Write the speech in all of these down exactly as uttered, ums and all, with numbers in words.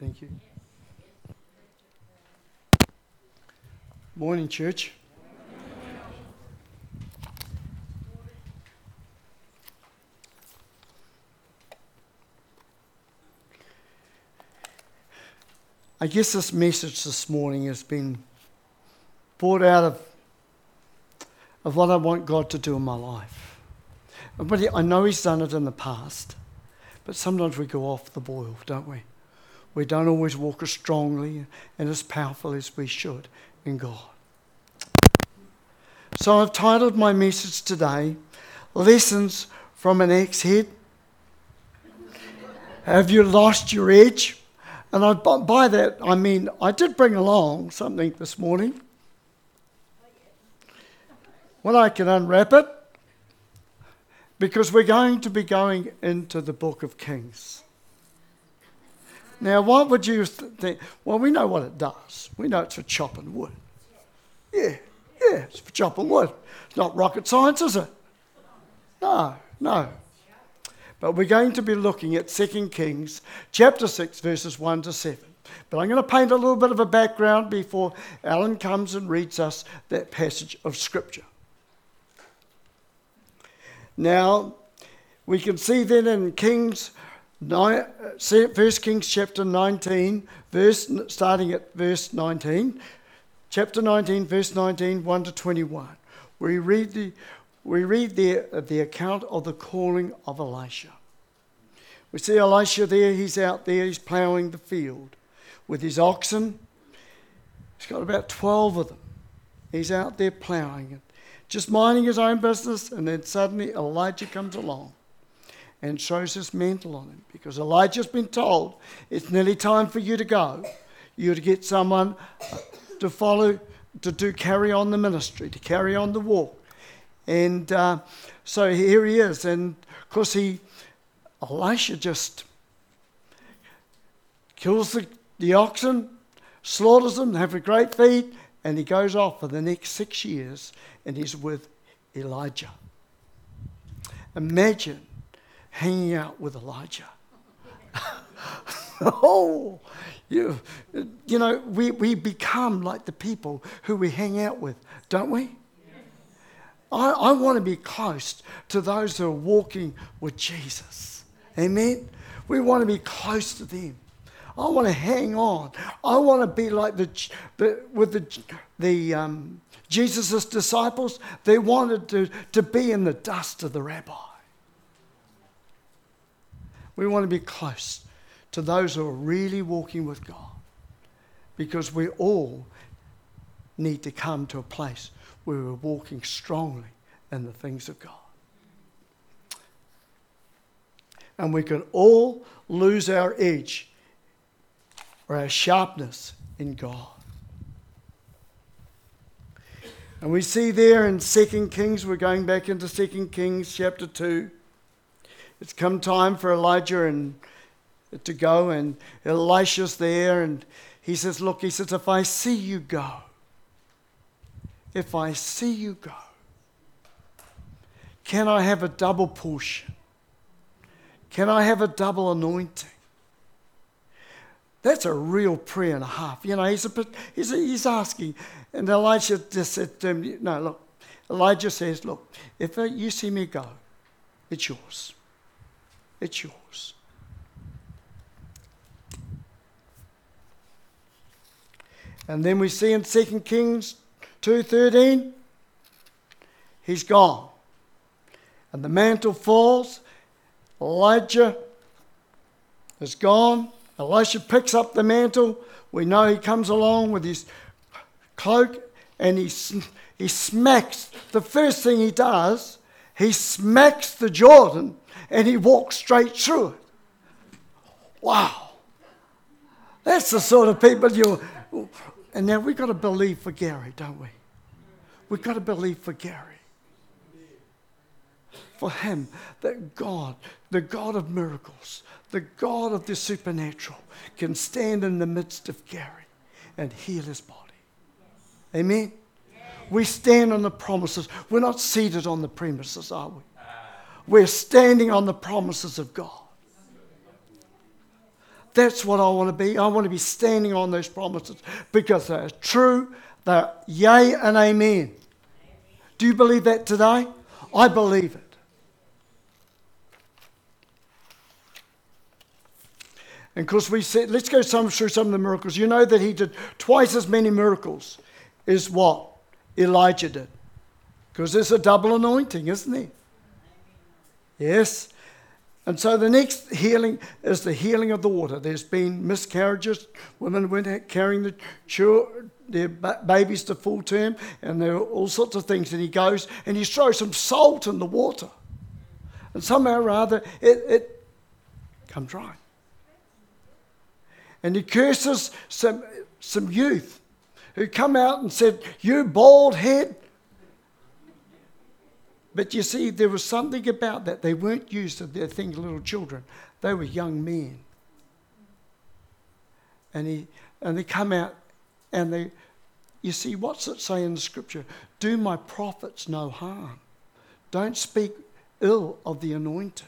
Thank you. Morning, church. I guess this message this morning has been brought out of, of what I want God to do in my life. But I know He's done it in the past, but sometimes we go off the boil, don't we? We don't always walk as strongly and as powerful as we should in God. So I've titled my message today, Lessons from an Ex-Head. Have you lost your edge? And I, by that, I mean, I did bring along something this morning. Well, I can unwrap it, because we're going to be going into the book of Kings. Now, what would you think? Well, we know what it does. We know it's for chopping wood. Yeah, yeah, it's for chopping wood. It's not rocket science, is it? No, no. But we're going to be looking at Second Kings chapter six, verses one to seven. But I'm going to paint a little bit of a background before Alan comes and reads us that passage of Scripture. Now, we can see then in Kings, First Kings chapter nineteen, verse starting at verse nineteen, chapter nineteen, verse nineteen, one to twenty-one. We read the we read there the account of the calling of Elisha. We see Elisha there. He's out there. He's ploughing the field with his oxen. He's got about twelve of them. He's out there ploughing it, just minding his own business, and then suddenly Elijah comes along and throws his mantle on him, because Elijah's been told it's nearly time for you to go. You're to get someone to follow, to do carry on the ministry, to carry on the walk. And uh, so here he is, and of course he, Elisha just kills the, the oxen, slaughters them, have a great feed, and he goes off for the next six years, and he's with Elijah. Imagine hanging out with Elijah. oh, you, you know, we, we become like the people who we hang out with, don't we? Yes. I, I want to be close to those who are walking with Jesus. Amen? We want to be close to them. I want to hang on. I want to be like the, the with the the um, Jesus' disciples. They wanted to, to be in the dust of the rabbi. We want to be close to those who are really walking with God, because we all need to come to a place where we're walking strongly in the things of God. And we can all lose our edge or our sharpness in God. And we see there in Second Kings, we're going back into Second Kings chapter two. It's come time for Elijah and to go, and Elisha's there, and he says, look, he says, if I see you go, if I see you go, can I have a double portion? Can I have a double anointing? That's a real prayer and a half. You know, he's, a, he's, a, he's asking, and Elisha just said to him, no, look, Elijah says, look, if you see me go, it's yours. It's yours. And then we see in Second Kings two thirteen, he's gone. And the mantle falls. Elijah is gone. Elisha picks up the mantle. We know he comes along with his cloak, and he, he smacks. The first thing he does, he smacks the Jordan, and he walks straight through it. Wow. That's the sort of people you... And now we've got to believe for Gary, don't we? We've got to believe for Gary. For him, that God, the God of miracles, the God of the supernatural, can stand in the midst of Gary and heal his body. Amen? We stand on the promises. We're not seated on the premises, are we? We're standing on the promises of God. That's what I want to be. I want to be standing on those promises because they're true, they're yea and amen. Do you believe that today? I believe it. And of course we said, let's go some, through some of the miracles. You know that he did twice as many miracles as what Elijah did. Because there's a double anointing, isn't there? Yes. And so the next healing is the healing of the water. There's been miscarriages. Women weren't carrying the children, their babies to full term, and there are all sorts of things. And he goes and he throws some salt in the water. And somehow or other, it, it comes dry. And he curses some, some youth who come out and said, "You bald head." But you see, there was something about that. They weren't used to their thing, little children. They were young men. And he and they come out and they, you see, what's it say in the scripture? Do my prophets no harm. Don't speak ill of the anointed.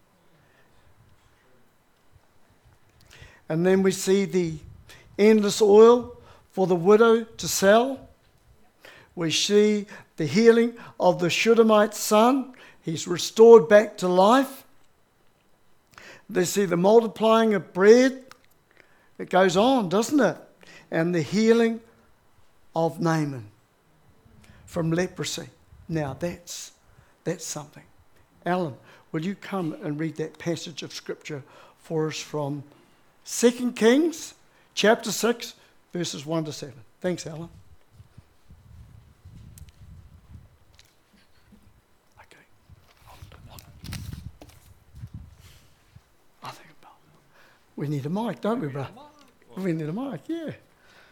And then we see the endless oil for the widow to sell. We see the healing of the Shunammite son. He's restored back to life. They see the multiplying of bread. It goes on, doesn't it? And the healing of Naaman from leprosy. Now that's, that's something. Alan, will you come and read that passage of scripture for us from Second Kings chapter six, verses one to seven. Thanks, Alan. We need a mic, don't we, bro? We need a mic, yeah. Good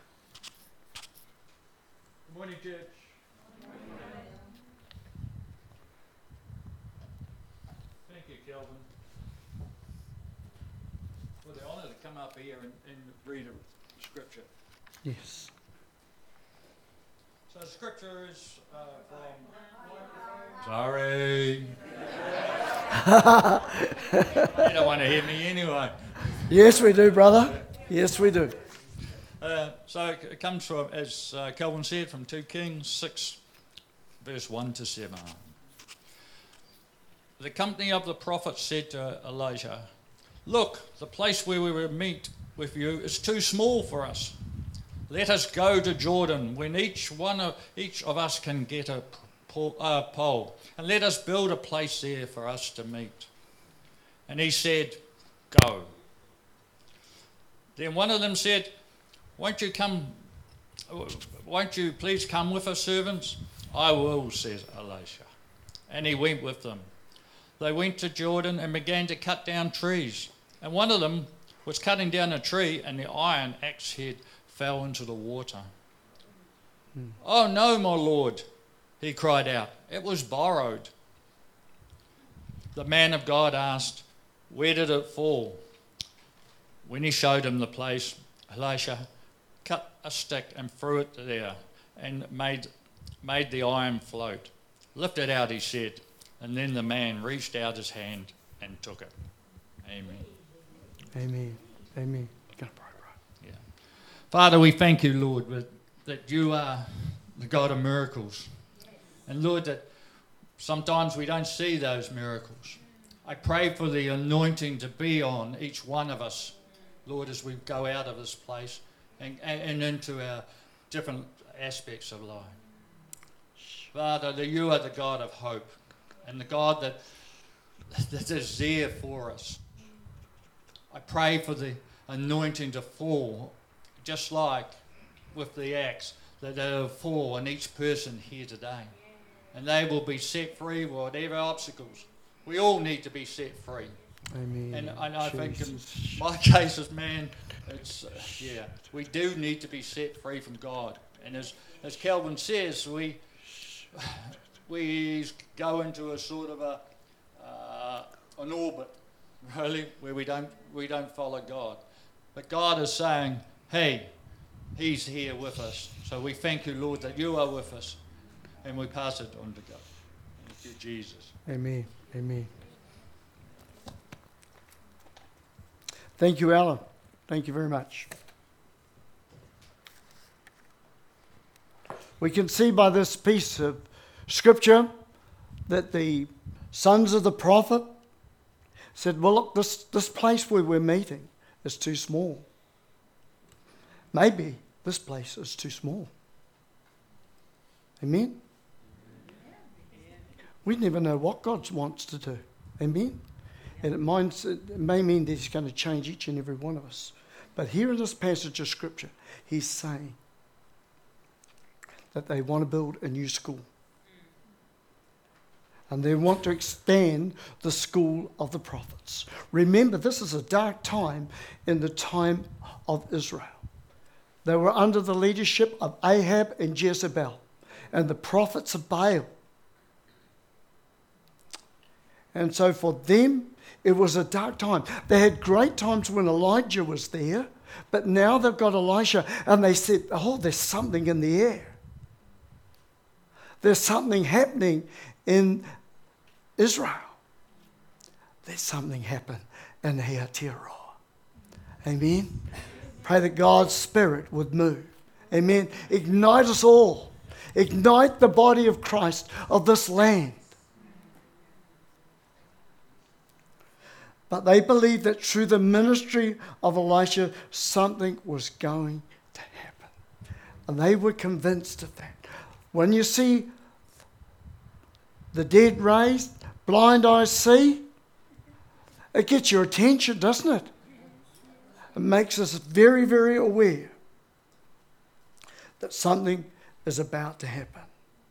morning, church. Thank you, Kelvin, for the honour to come up here and, and read a scripture. Yes. So the scripture is uh, from... Sorry. You don't want to hear me anyway. Yes, we do, brother. Yes, we do. Uh, so it comes from, as uh, Kelvin said, from Second Kings six, verse one to seven. The company of the prophets said to Elijah, "Look, the place where we will meet with you is too small for us. Let us go to Jordan, when each one of each of us can get a pole, uh, pole, and let us build a place there for us to meet." And he said, "Go." Then one of them said, "Won't you come? Won't you please come with us, servants?" "I will," says Elisha. And he went with them. They went to Jordan and began to cut down trees. And one of them was cutting down a tree, and the iron axe head fell into the water. Hmm. "Oh no, my lord," he cried out. "It was borrowed." The man of God asked, "Where did it fall?" When he showed him the place, Elisha cut a stick and threw it there and made, made the iron float. "Lift it out," he said. And then the man reached out his hand and took it. Amen. Amen. Amen. Yeah. Father, we thank you, Lord, that you are the God of miracles. And Lord, that sometimes we don't see those miracles. I pray for the anointing to be on each one of us, Lord, as we go out of this place and, and, and into our different aspects of life. Father, that you are the God of hope and the God that, that is there for us. I pray for the anointing to fall, just like with the axe, that it will fall on each person here today. And they will be set free, whatever obstacles. We all need to be set free. Amen. And, and I think in my case as man, it's, uh, yeah, we do need to be set free from God. And as, as Kelvin says, we we go into a sort of a uh, an orbit, really, where we don't we don't follow God. But God is saying, hey, He's here with us. So we thank you, Lord, that you are with us. And we pass it on to God. Thank you, Jesus. Amen. Amen. Thank you, Alan. Thank you very much. We can see by this piece of scripture that the sons of the prophet said, well, look, this, this place where we're meeting is too small. Maybe this place is too small. Amen? We never know what God wants to do. Amen? And it, minds, it may mean that he's going to change each and every one of us. But here in this passage of scripture, he's saying that they want to build a new school. And they want to expand the school of the prophets. Remember, this is a dark time in the time of Israel. They were under the leadership of Ahab and Jezebel and the prophets of Baal. And so for them, it was a dark time. They had great times when Elijah was there, but now they've got Elisha, and they said, oh, there's something in the air. There's something happening in Israel. There's something happening in Hiatira. Amen? Pray that God's Spirit would move. Amen? Ignite us all. Ignite the body of Christ of this land. But they believed that through the ministry of Elisha, something was going to happen. And they were convinced of that. When you see the dead raised, blind eyes see, it gets your attention, doesn't it? It makes us very, very aware that something is about to happen.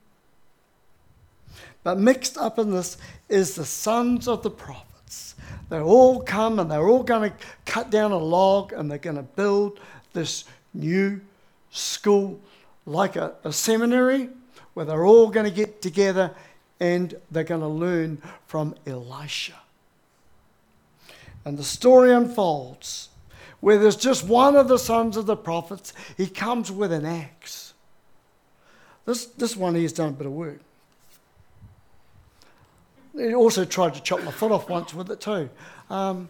But mixed up in this is the sons of the prophets. They all come and they're all going to cut down a log and they're going to build this new school, like a, a seminary, where they're all going to get together and they're going to learn from Elisha. And the story unfolds where there's just one of the sons of the prophets. He comes with an axe. This, this one he's done a bit of work. He also tried to chop my foot off once with it too. Um,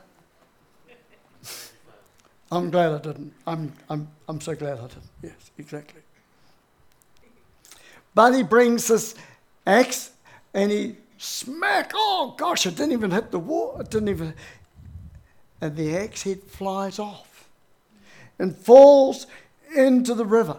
I'm glad I didn't. I'm, I'm, I'm so glad I didn't. Yes, exactly. But he brings this axe and he smack. Oh gosh, it didn't even hit the wall. It didn't even. And the axe head flies off and falls into the river.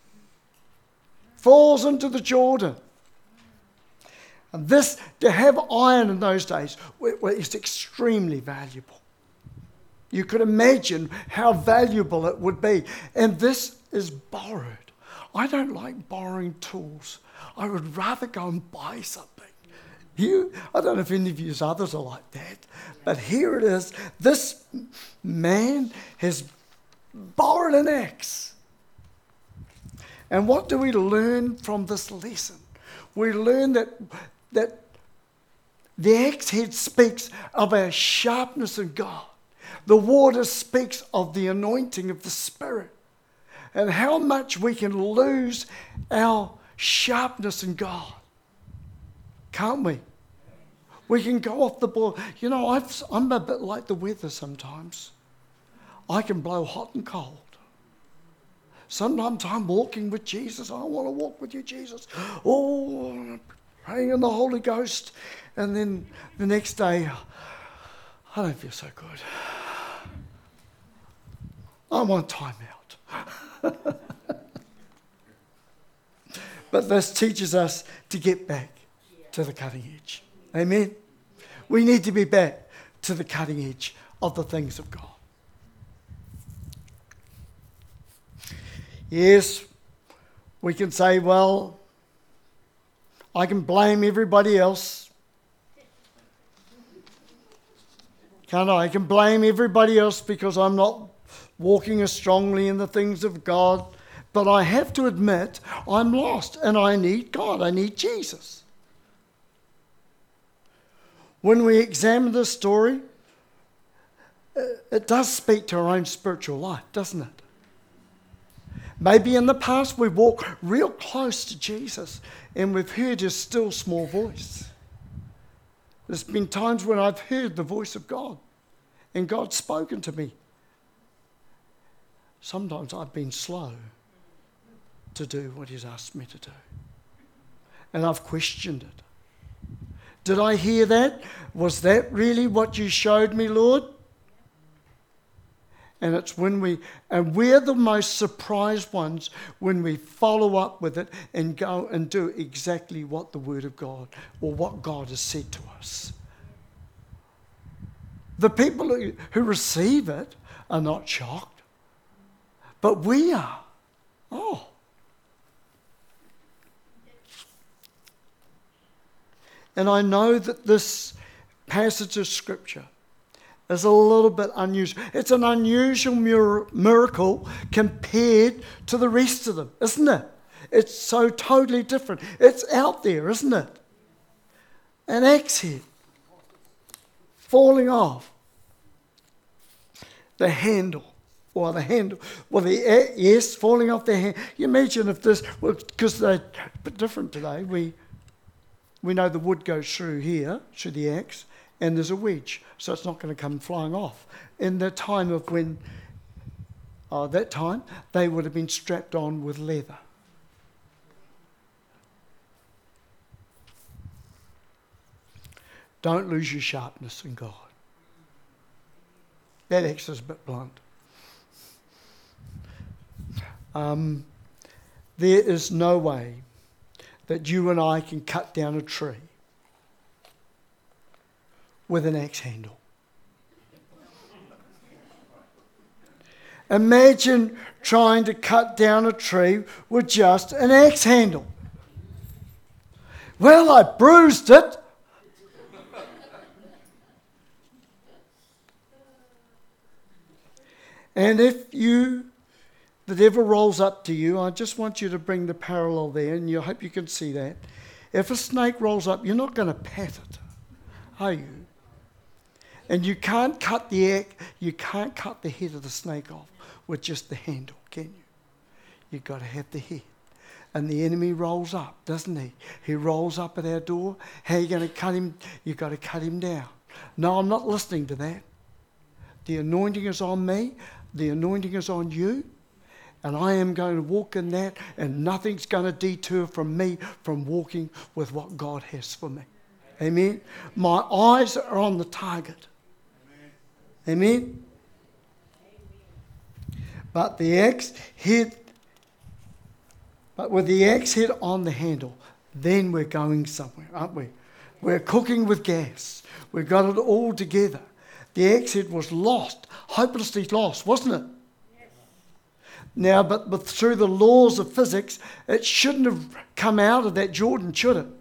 Falls into the Jordan. And this, to have iron in those days, is extremely valuable. You could imagine how valuable it would be. And this is borrowed. I don't like borrowing tools. I would rather go and buy something. You, I don't know if any of you others are like that, but here it is. This man has borrowed an axe. And what do we learn from this lesson? We learn that that the axe head speaks of our sharpness in God. The water speaks of the anointing of the Spirit and how much we can lose our sharpness in God. Can't we? We can go off the ball. You know, I've, I'm a bit like the weather sometimes. I can blow hot and cold. Sometimes I'm walking with Jesus. I want to walk with you, Jesus. Oh, praying in the Holy Ghost. And then the next day, I don't feel so good. I want time out. But this teaches us to get back to the cutting edge. Amen? We need to be back to the cutting edge of the things of God. Yes, we can say, well, I can blame everybody else. Can't I? I can blame everybody else because I'm not walking as strongly in the things of God. But I have to admit, I'm lost and I need God. I need Jesus. When we examine this story, it does speak to our own spiritual life, doesn't it? Maybe in the past we walked real close to Jesus and we've heard his still small voice. There's been times when I've heard the voice of God and God's spoken to me sometimes I've been slow to do what he's asked me to do. And I've questioned it. Did I hear that? Was that really what you showed me, Lord? And it's when we, and we're the most surprised ones when we follow up with it and go and do exactly what the Word of God or what God has said to us. The people who, who receive it are not shocked, but we are. Oh. And I know that this passage of Scripture is a little bit unusual. It's an unusual mir- miracle compared to the rest of them, isn't it? It's so totally different. It's out there, isn't it? An axe head falling off. The handle, or the handle, well, the yes, falling off the hand. You imagine if this, because well, they're a bit different today. We we know the wood goes through here, through the axe, and there's a wedge, so it's not going to come flying off. In the time of when, uh, that time, they would have been strapped on with leather. Don't lose your sharpness in God. That axe is a bit blunt. Um, there is no way that you and I can cut down a tree with an axe handle. Imagine trying to cut down a tree with just an axe handle. Well, I bruised it. And if you, the devil rolls up to you, I just want you to bring the parallel there, and you hope you can see that. If a snake rolls up, you're not going to pat it, are you? And you can't cut the you can't cut the head of the snake off with just the handle, can you? You've got to have the head. And the enemy rolls up, doesn't he? He rolls up at our door. How are you going to cut him? You've got to cut him down. No, I'm not listening to that. The anointing is on me. The anointing is on you. And I am going to walk in that, and nothing's going to deter from me from walking with what God has for me. Amen. My eyes are on the target. Amen. But the axe head, but with the axe head on the handle, then we're going somewhere, aren't we? We're cooking with gas. We've got it all together. The axe head was lost, hopelessly lost, wasn't it? Yes. Now, but, but through the laws of physics, it shouldn't have come out of that Jordan, should it?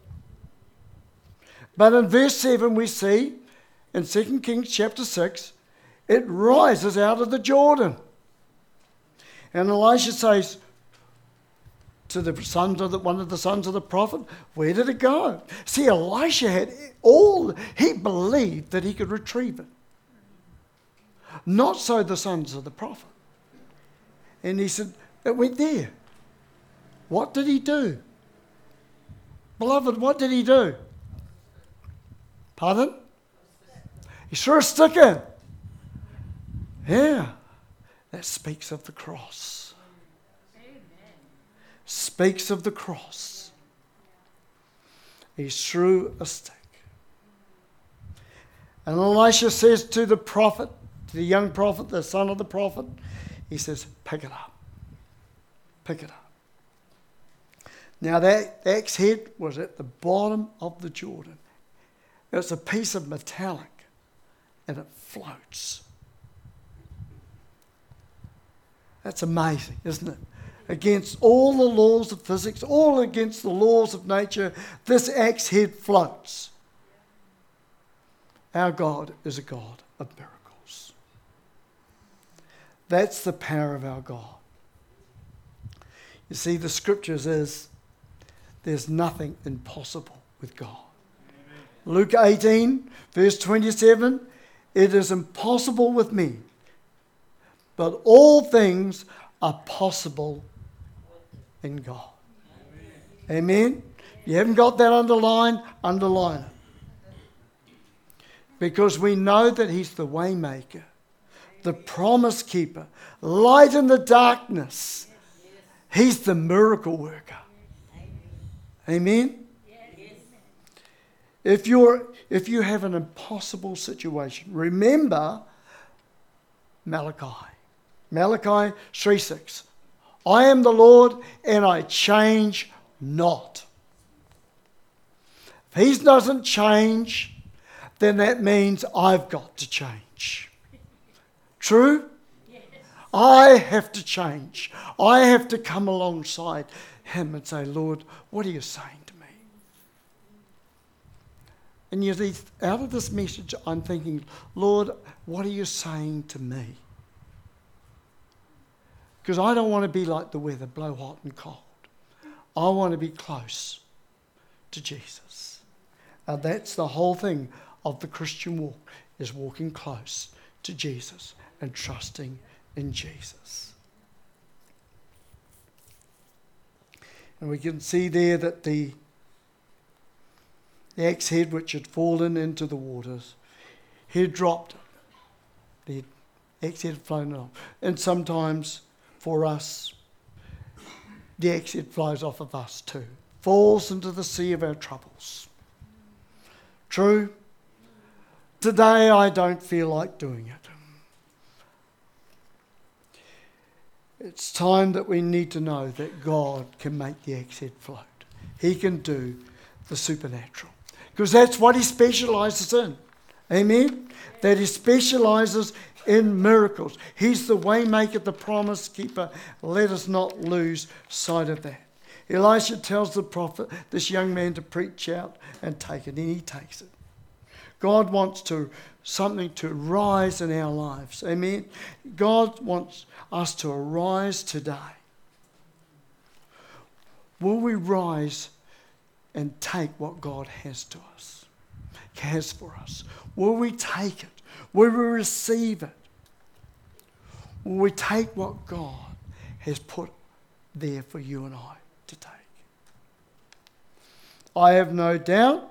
But in verse seven we see, in Second Kings chapter six, it rises out of the Jordan. And Elisha says to the sons of the, one of the sons of the prophet, where did it go? See, Elisha had all, he believed that he could retrieve it. Not so the sons of the prophet. And he said, it went there. What did he do? Beloved, what did he do? Pardon? He threw a stick in. Yeah. That speaks of the cross. Amen. Speaks of the cross. He threw a stick. And Elisha says to the prophet, to the young prophet, the son of the prophet, he says, pick it up. Pick it up. Now that axe head was at the bottom of the Jordan. It's a piece of metallic and it floats. That's amazing, isn't it? Against all the laws of physics, all against the laws of nature, this axe head floats. Our God is a God of miracles. That's the power of our God. You see, the scriptures is there's nothing impossible with God. Amen. Luke eighteen, verse twenty-seven, it is impossible with me, but all things are possible in God. Amen. Amen? You haven't got that underlined? Underline it. Because we know that he's the way maker. the promise keeper, light in the darkness. He's the miracle worker. Amen? If you're if you have an impossible situation, remember Malachi. Malachi three six. I am the Lord and I change not. If he doesn't change, then that means I've got to change. True? Yes. I have to change. I have to come alongside him and say, Lord, what are you saying to me? And you see, out of this message, I'm thinking, Lord, what are you saying to me? Because I don't want to be like the weather, blow hot and cold. I want to be close to Jesus. And that's the whole thing of the Christian walk, is walking close to Jesus and trusting in Jesus. And we can see there that the, the axe head which had fallen into the waters, he had dropped it. The axe head had flown off. And sometimes for us, the axe head flies off of us too. Falls into the sea of our troubles. True? Today I don't feel like doing it. It's time that we need to know that God can make the axe head float. He can do the supernatural. Because that's what he specialises in. Amen? That he specialises in miracles. He's the way maker, the promise keeper. Let us not lose sight of that. Elisha tells the prophet, this young man, to preach out and take it, and he takes it. God wants to something to rise in our lives. Amen. God wants us to arise today. Will we rise and take what God has to us, has for us? Will we take it? Will we receive it? Will we take what God has put there for you and I to take? I have no doubt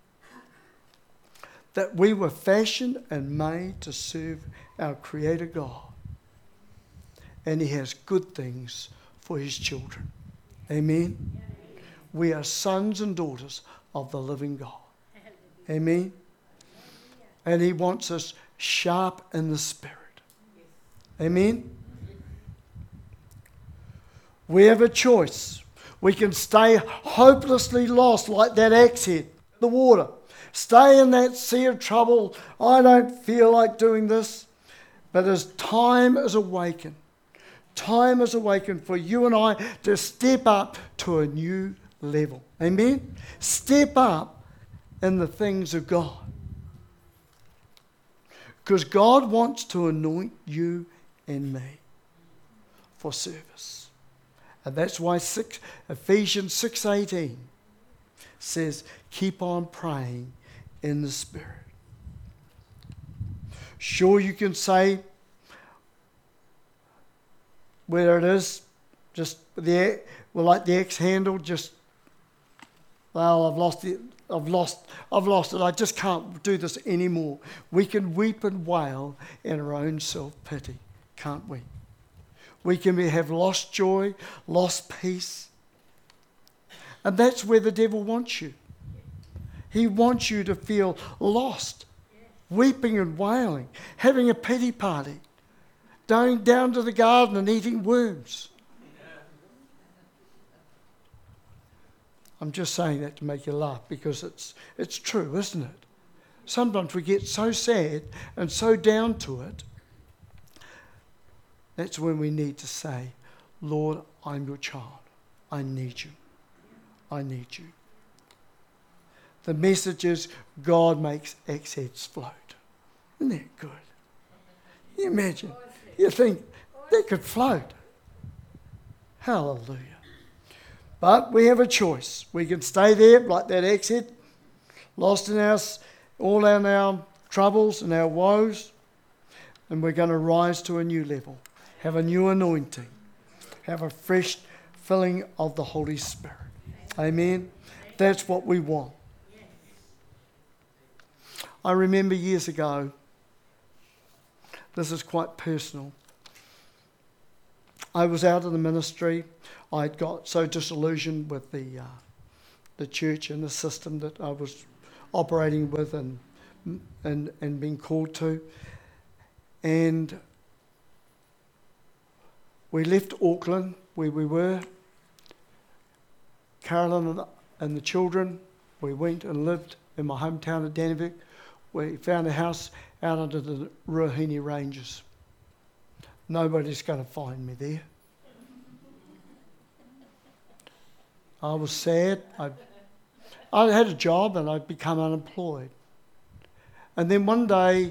that we were fashioned and made to serve our Creator God. And he has good things for his children. Amen? We are sons and daughters of the living God. Amen? And he wants us sharp in the spirit. Amen? We have a choice. We can stay hopelessly lost like that axe head, the water. Stay in that sea of trouble. I don't feel like doing this. But as time is awakened, time is awakened for you and I to step up to a new level. Amen? Step up in the things of God. Because God wants to anoint you and me for service. And that's why six, Ephesians six eighteen says, keep on praying in the Spirit. Sure, you can say where it is, just the well, like the axe handle, just well, I've lost it. I've lost. I've lost it. I just can't do this anymore. We can weep and wail in our own self-pity, can't we? We can be, have lost joy, lost peace, and that's where the devil wants you. He wants you to feel lost, weeping and wailing, having a pity party, going down to the garden and eating worms. I'm just saying that to make you laugh because it's it's true, isn't it? Sometimes we get so sad and so down to it. That's when we need to say, Lord, I'm your child. I need you. I need you. The message is God makes axe heads float. Isn't that good? Can you imagine? You think they could float. Hallelujah. But we have a choice. We can stay there like that axe head, lost in our, all in our troubles and our woes, and we're going to rise to a new level, have a new anointing, have a fresh filling of the Holy Spirit. Amen? That's what we want. I remember years ago, This is quite personal. I was out of the ministry. I'd got so disillusioned with the uh, the church and the system that I was operating with and and and being called to. And we left Auckland, where we were. Carolyn and, and the children, we went and lived in my hometown of Dannevirke. We found a house out under the Ruahine Ranges. Nobody's going to find me there. I was sad. I, I had a job and I'd become unemployed. And then one day,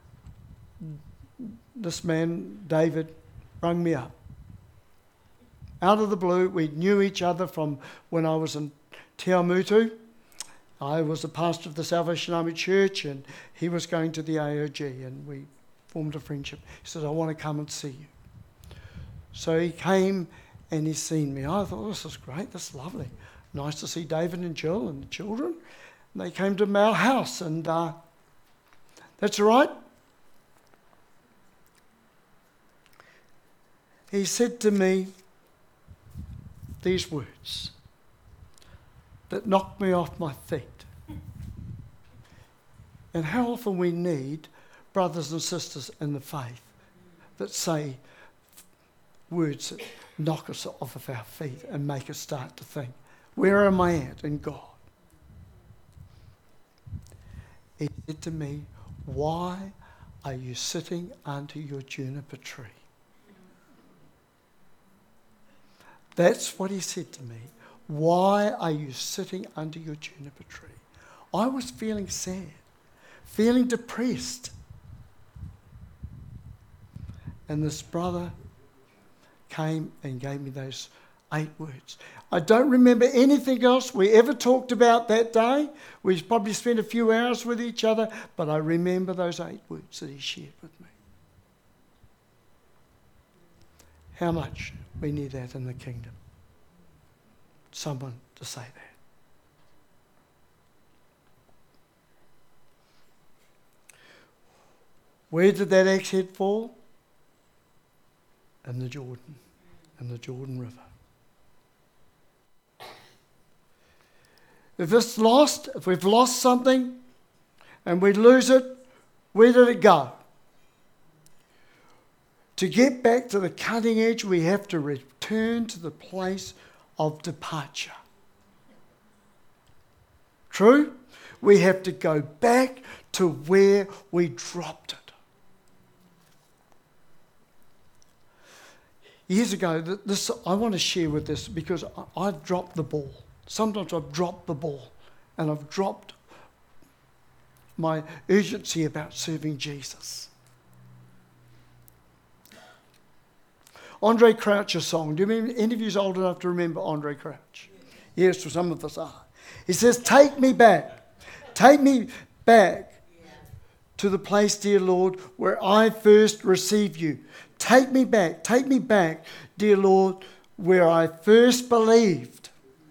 this man, David, rang me up. Out of the blue, we knew each other from when I was in Te Awamutu. I was the pastor of the Salvation Army Church and he was going to the A O G, and we formed a friendship. He said, I want to come and see you. So he came and he's seen me. I thought, this is great, this is lovely. Nice to see David and Jill and the children. And they came to our house, and uh, that's all right. He said to me these words that knocked me off my feet. And how often we need brothers and sisters in the faith that say words that knock us off of our feet and make us start to think, where am I at in God? He said to me, why are you sitting under your juniper tree? That's what he said to me. Why are you sitting under your juniper tree? I was feeling sad, feeling depressed. And this brother came and gave me those eight words. I don't remember anything else we ever talked about that day. We probably spent a few hours with each other, but I remember those eight words that he shared with me. How much we need that in the kingdom. Someone to say that. Where did that axe head fall? In the Jordan, in the Jordan River. If it's lost, if we've lost something and we lose it, where did it go? To get back to the cutting edge, we have to return to the place of departure. True? We have to go back to where we dropped it. Years ago, this I want to share with this because I've dropped the ball. Sometimes I've dropped the ball and I've dropped my urgency about serving Jesus. Andre Crouch's song. Do you remember, any of you old enough to remember Andre Crouch? Yes, for some of us are. He says, take me back. Take me back to the place, dear Lord, where I first received you. Take me back. Take me back, dear Lord, where I first believed.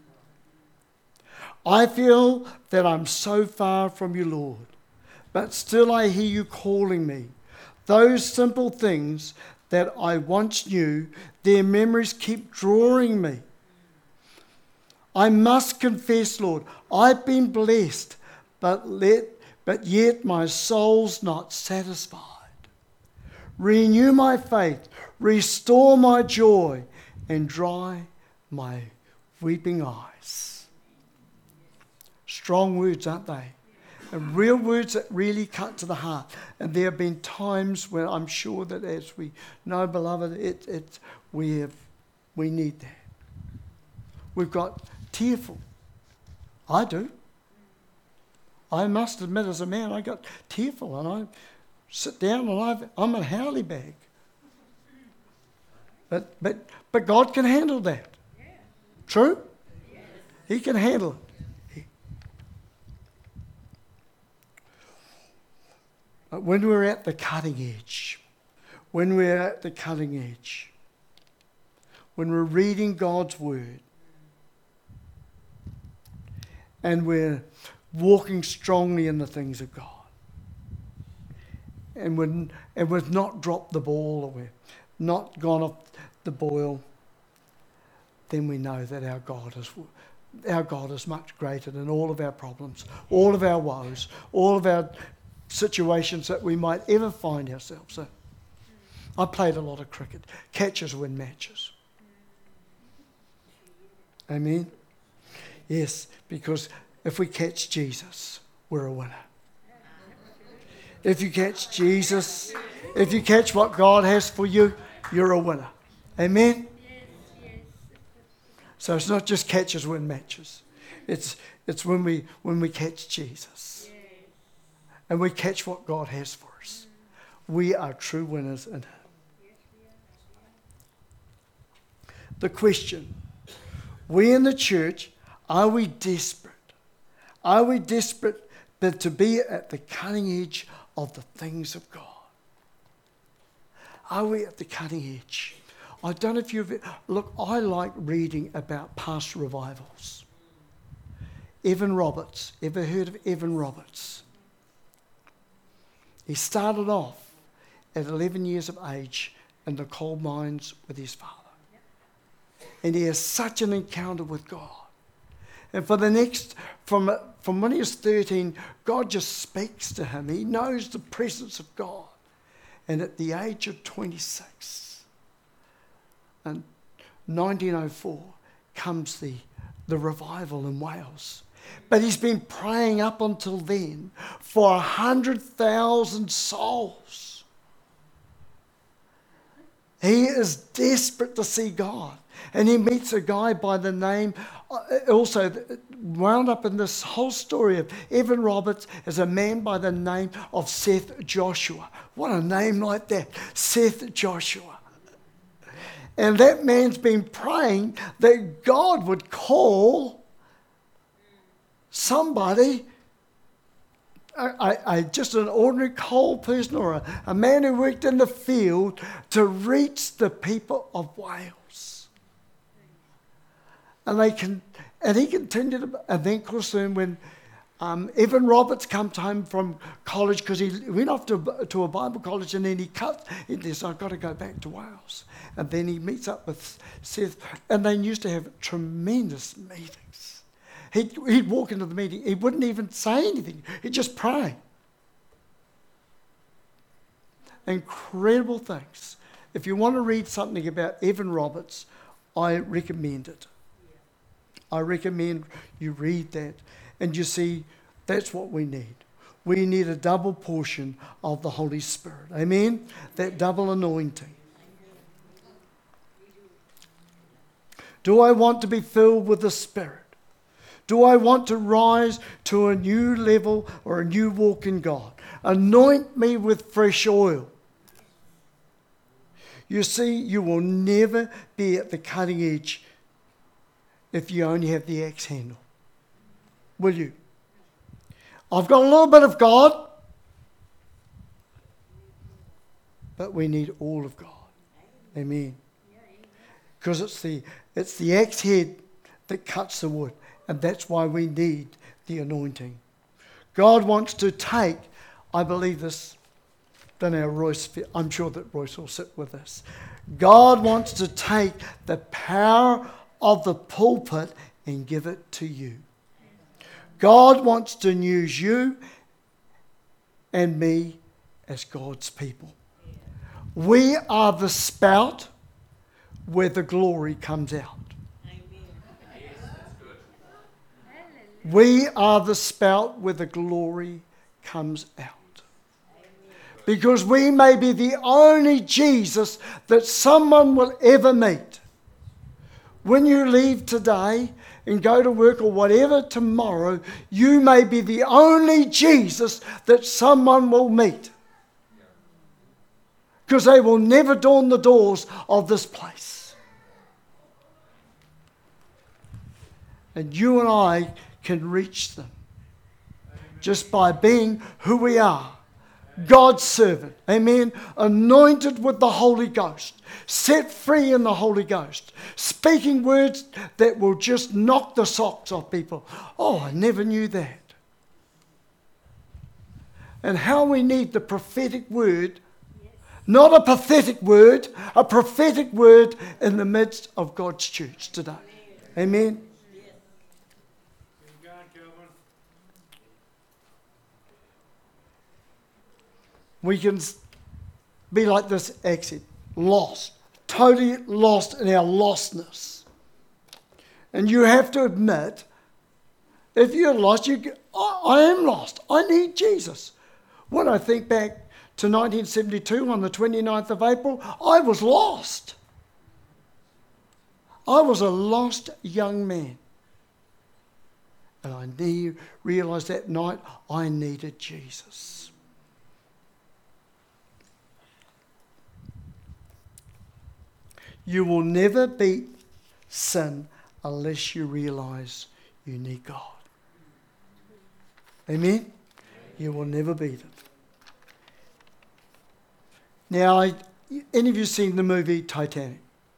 I feel that I'm so far from you, Lord, but still I hear you calling me. Those simple things that I once knew, their memories keep drawing me. I must confess, Lord, I've been blessed, but let, but yet my soul's not satisfied. Renew my faith, restore my joy, and dry my weeping eyes. Strong words, aren't they? And real words that really cut to the heart. And there have been times when I'm sure that as we know, beloved, it, it, we, have, we need that. We've got tearful. I do. I must admit as a man, I got tearful and I sit down and I've, I'm a howly bag. But, but, but God can handle that. True? He can handle it. When we're at the cutting edge, when we're at the cutting edge, when we're reading God's word and we're walking strongly in the things of God, and we've, and we've not dropped the ball, or we've not gone off the boil, then we know that our God is our God is much greater than all of our problems, all of our woes, all of our situations that we might ever find ourselves in. I played a lot of cricket. Catches win matches. Amen? Yes, because if we catch Jesus, we're a winner. If you catch Jesus, if you catch what God has for you, you're a winner. Amen? So it's not just catches win matches. It's it's when we when we catch Jesus. And we catch what God has for us. We are true winners in Him. The question, we in the church, are we desperate? Are we desperate but to be at the cutting edge of the things of God? Are we at the cutting edge? I don't know if you've... Look, I like reading about past revivals. Evan Roberts. Ever heard of Evan Roberts? He started off at eleven years of age in the coal mines with his father. And he has such an encounter with God. And for the next, from, from when he was thirteen, God just speaks to him. He knows the presence of God. And at the age of twenty-six, in nineteen oh four, comes the, the revival in Wales. But he's been praying up until then for one hundred thousand souls. He is desperate to see God. And he meets a guy by the name, also wound up in this whole story of Evan Roberts, as a man by the name of Seth Joshua. What a name like that, Seth Joshua. And that man's been praying that God would call somebody, I, I, just an ordinary coal person or a, a man who worked in the field, to reach the people of Wales. And they can, and he continued, and then, of course, then when um, Evan Roberts comes home from college, because he went off to, to a Bible college, and then he cut, he says, I've got to go back to Wales. And then he meets up with Seth, and they used to have tremendous meetings. He'd, he'd walk into the meeting, he wouldn't even say anything, he'd just pray. Incredible things. If you want to read something about Evan Roberts, I recommend it. I recommend you read that, and you see, that's what we need. We need a double portion of the Holy Spirit. Amen? That double anointing. Do I want to be filled with the Spirit? Do I want to rise to a new level or a new walk in God? Anoint me with fresh oil. You see, you will never be at the cutting edge if you only have the axe handle. Will you? I've got a little bit of God, but we need all of God. Amen. Because it's the it's the axe head that cuts the wood, and that's why we need the anointing. God wants to take, I believe this, don't know, Royce, I'm sure that Royce will sit with us. God wants to take the power of the pulpit and give it to you. God wants to use you and me as God's people. We are the spout where the glory comes out. We are the spout where the glory comes out. Because we may be the only Jesus that someone will ever meet. When you leave today and go to work or whatever tomorrow, you may be the only Jesus that someone will meet. Because they will never dawn the doors of this place. And you and I can reach them just by being who we are. God's servant, amen, anointed with the Holy Ghost, set free in the Holy Ghost, speaking words that will just knock the socks off people. Oh, I never knew that. and how we need the prophetic word, not a pathetic word, a prophetic word in the midst of God's church today. Amen. We can be like this accent, lost, totally lost in our lostness. And you have to admit, if you're lost, you go, I, I am lost. I need Jesus. When I think back to nineteen seventy-two on the twenty-ninth of April, I was lost. I was a lost young man. And I need, realised that night I needed Jesus. You will never beat sin unless you realise you need God. Amen? You will never beat it. Now, I, any of you seen the movie Titanic?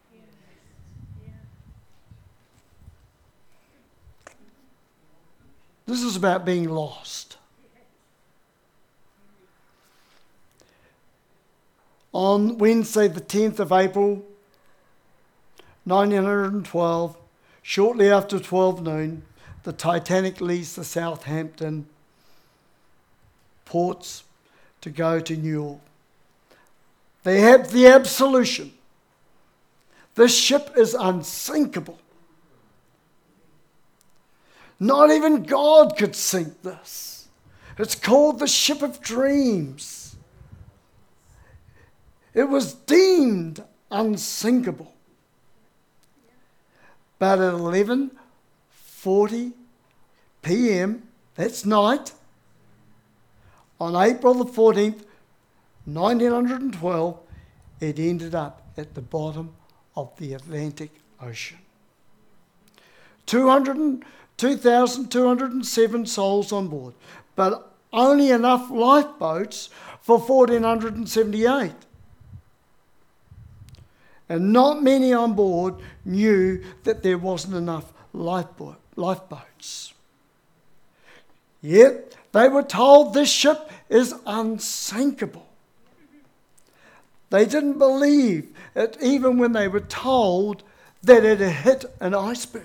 This is about being lost. On Wednesday, the tenth of April, nineteen twelve, shortly after twelve noon, the Titanic leaves the Southampton ports to go to New York. They have the absolution. This ship is unsinkable. Not even God could sink this. It's called the Ship of Dreams. It was deemed unsinkable. But at eleven forty p.m., that's night, on April the fourteenth, nineteen twelve, it ended up at the bottom of the Atlantic Ocean. two thousand two hundred seven souls on board, but only enough lifeboats for one thousand four hundred seventy-eight. And not many on board knew that there wasn't enough lifeboat, lifeboats. Yet they were told this ship is unsinkable. They didn't believe it even when they were told that it had hit an iceberg.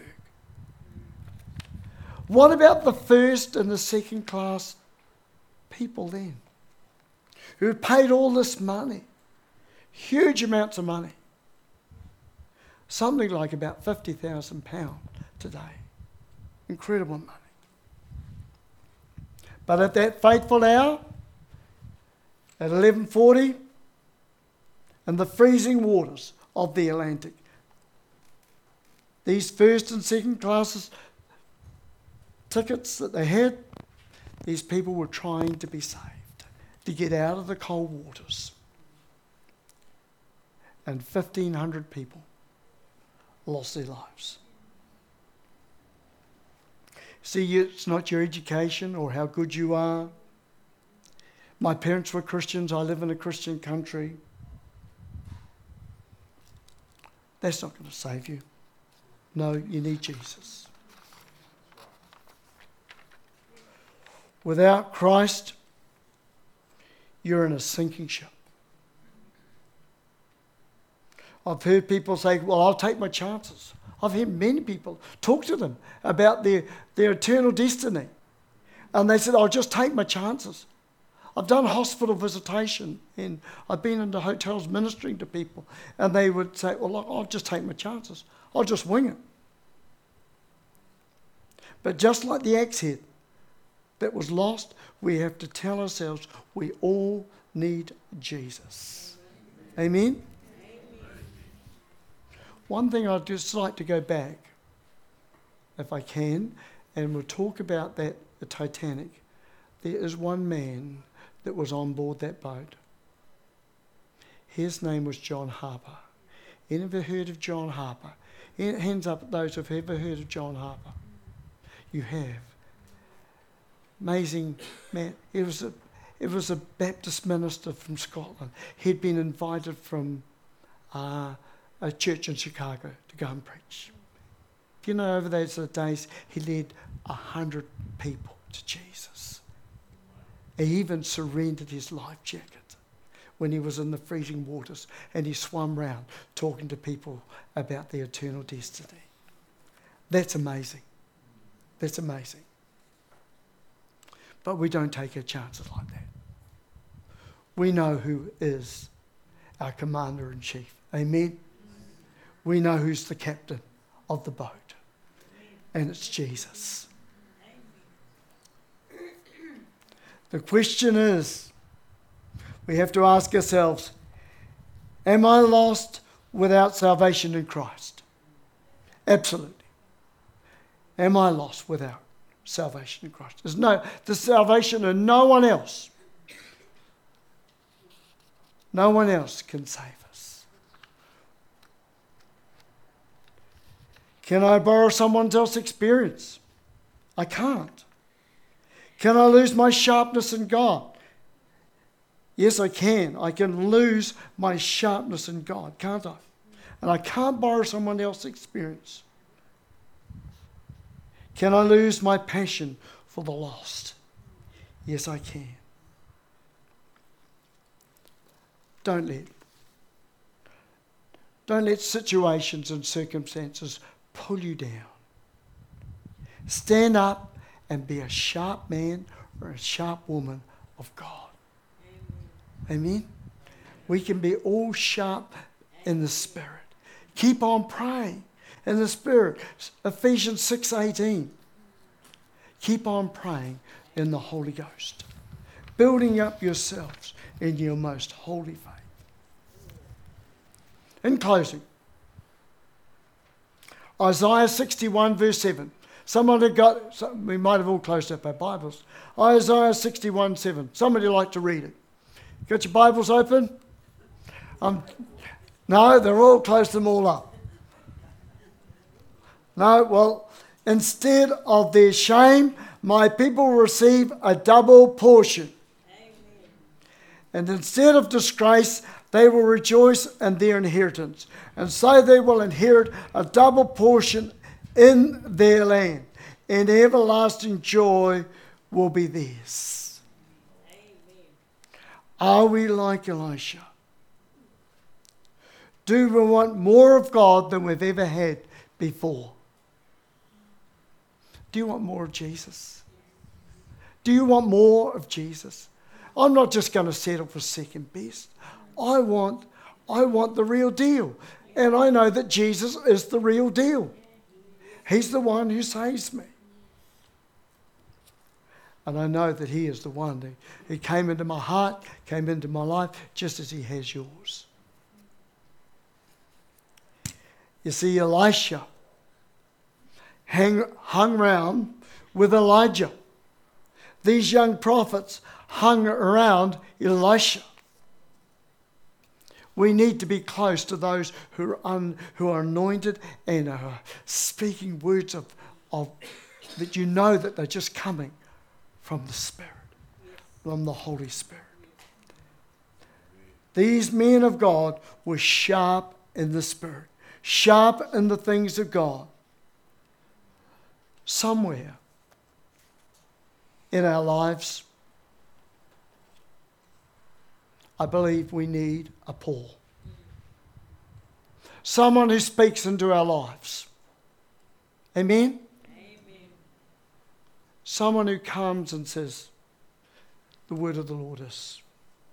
What about the first and the second class people then, who paid all this money, huge amounts of money? Something like about fifty thousand pounds today. Incredible money. But at that fateful hour, at eleven forty, in the freezing waters of the Atlantic, these first and second classes tickets that they had, these people were trying to be saved, to get out of the cold waters. And fifteen hundred people lost their lives. See, it's not your education or how good you are. My parents were Christians. I live in a Christian country. That's not going to save you. No, you need Jesus. Without Christ, you're in a sinking ship. I've heard people say, well, I'll take my chances. I've heard many people talk to them about their, their eternal destiny. And they said, I'll just take my chances. I've done hospital visitation and I've been into hotels ministering to people. And they would say, well, look, I'll just take my chances. I'll just wing it. But just like the axe head that was lost, we have to tell ourselves we all need Jesus. Amen? One thing I'd just like to go back, if I can, and we'll talk about that, the Titanic. There is one man that was on board that boat. His name was John Harper. You ever heard of John Harper? Hands up those who've ever heard of John Harper. You have. Amazing man. He was a, it was a Baptist minister from Scotland. He'd been invited from uh, a church in Chicago to go and preach. You know, over those days, he led a hundred people to Jesus. He even surrendered his life jacket when he was in the freezing waters, and he swam round talking to people about their eternal destiny. That's amazing. That's amazing. But we don't take our chances like that. We know who is our commander-in-chief. Amen? We know who's the captain of the boat. And it's Jesus. The question is, we have to ask ourselves, am I lost without salvation in Christ? Absolutely. Am I lost without salvation in Christ? There's no, there's salvation in no one else. No one else can save us. Can I borrow someone else's experience? I can't. Can I lose my sharpness in God? Yes, I can. I can lose my sharpness in God, can't I? And I can't borrow someone else's experience. Can I lose my passion for the lost? Yes, I can. Don't let, don't let situations and circumstances pull you down. Stand up and be a sharp man or a sharp woman of God. Amen. Amen? We can be all sharp in the Spirit. Keep on praying in the Spirit. Ephesians six eighteen. Keep on praying in the Holy Ghost. Building up yourselves in your most holy faith. In closing, Isaiah sixty-one verse seven. Someone had got, we might have all closed up our Bibles. Isaiah sixty-one seven. Somebody like to read it. Got your Bibles open? Um, no, they're all closed them all up. No, well, instead of their shame, my people will receive a double portion. Amen. And instead of disgrace, they will rejoice in their inheritance. And so they will inherit a double portion in their land. And everlasting joy will be theirs. Amen. Are we like Elisha? Do we want more of God than we've ever had before? Do you want more of Jesus? Do you want more of Jesus? I'm not just going to settle for second best. I want, I want the real deal. And I know that Jesus is the real deal. He's the one who saves me. And I know that he is the one who, who came into my heart, came into my life, just as he has yours. You see, Elisha hang, hung around with Elijah. These young prophets hung around Elisha. We need to be close to those who are, un, who are anointed and are speaking words of, of that you know that they're just coming from the Spirit, from the Holy Spirit. These men of God were sharp in the Spirit, sharp in the things of God. Somewhere in our lives, I believe we need a Paul. Someone who speaks into our lives. Amen? Amen. Someone who comes and says, the word of the Lord is.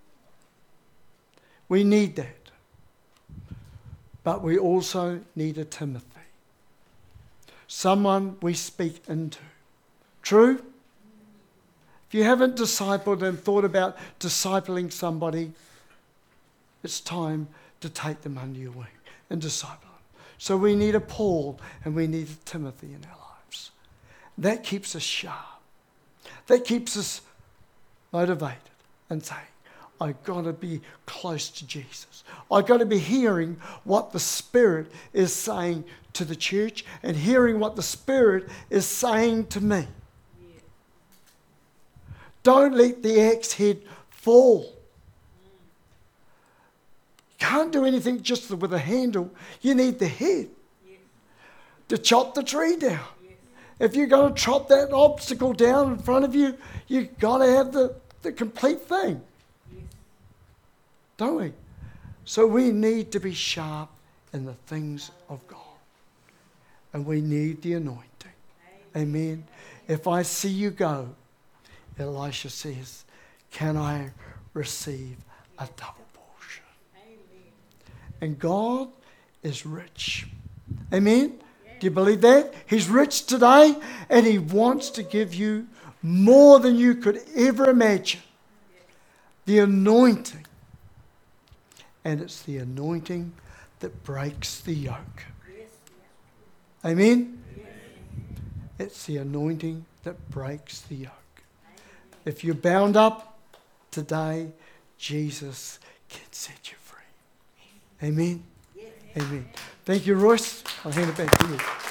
We need that. But we also need a Timothy. Someone we speak into. True? If you haven't discipled and thought about discipling somebody, it's time to take them under your wing and disciple them. So we need a Paul and we need a Timothy in our lives. That keeps us sharp. That keeps us motivated and saying, I've got to be close to Jesus. I've got to be hearing what the Spirit is saying to the church and hearing what the Spirit is saying to me. Yeah. Don't let the axe head fall. You can't do anything just with a handle. You need the head yeah. to chop the tree down. Yeah. If you're going to chop that obstacle down in front of you, you've got to have the the complete thing. Don't we? So we need to be sharp in the things of God. And we need the anointing. Amen. If I see you go, Elisha says, can I receive a double portion? And God is rich. Amen. Do you believe that? He's rich today and He wants to give you more than you could ever imagine. The anointing. And it's the anointing that breaks the yoke. Amen? It's the anointing that breaks the yoke. If you're bound up today, Jesus can set you free. Amen? Amen. Thank you, Royce. I'll hand it back to you.